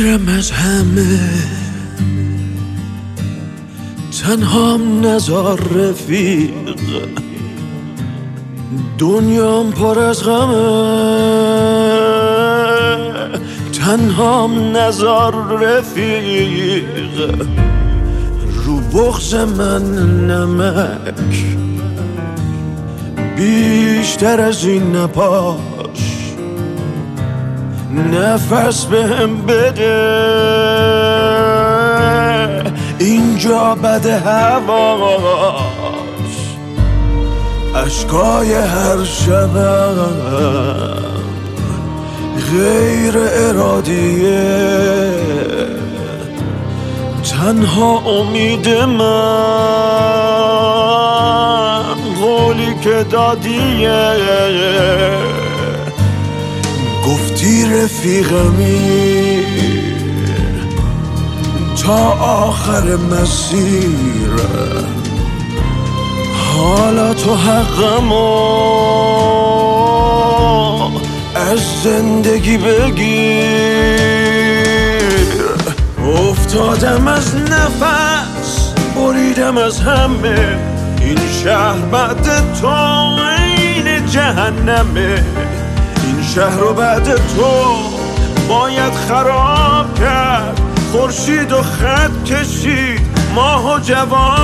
دورم از همه، تنهام نزار رفیق، دنیام پر از غمه، تنهام نزار رفیق، رو بغض من نمک بیشتر از این نپاش، نفس بهم بده، اینجا بده هواش، اشکای هر شبم غیر ارادیه، تنها امید من قولی که دادیه، گفتی رفیقمی تا آخر مسیر، حالا تو حقمو از زندگی بگیر. افتادم از نفس، بریدم از همه، این شهر بعد تو عین جهنمه، این شهر رو بعد تو باید خراب کرد، خورشید و خط کشید، ماهو جواب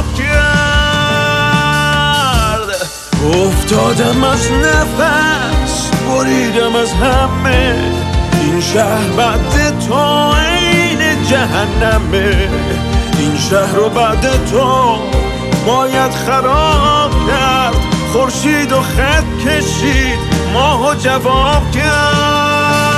کرد. افتادم از نفس، بریدم از همه، این شهر بعد تو عین جهنمه، این شهر رو بعد تو باید خراب کرد، خورشید و خط کشید، ماهو جواب کرد.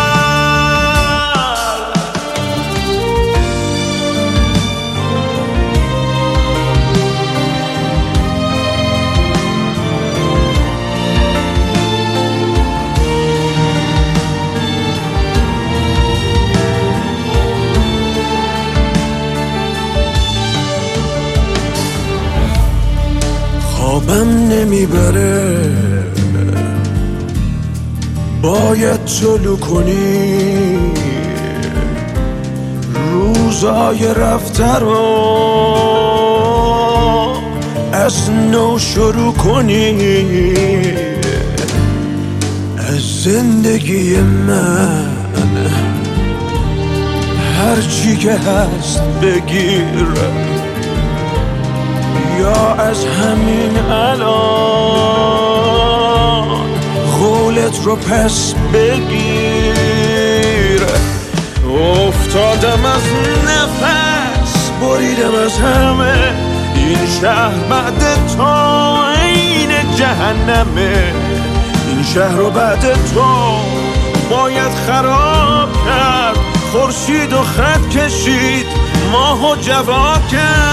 خوابم نمیبره، باید طلوع کنی، روزای رفته رو از نو شروع کنی، از زندگی من هرچی که هست بگیر، یا از همین الان قولت رو پس بگیر. افتادم از نفس، بریدم از همه، این شهر بعد تو عین جهنمه، این شهر رو بعد تو باید خراب کرد، خورشید و خط کشید، ماهو جواب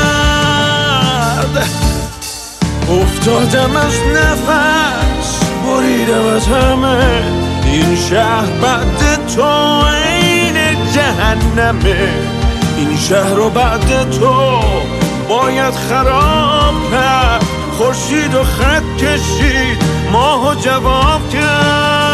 کرد. افتادم از نفس، بریدم از همه، این شهر بعد تو عین جهنمه، این شهر رو بعد تو باید خراب کرد، خورشید و خط کشید، ماهو جواب کرد.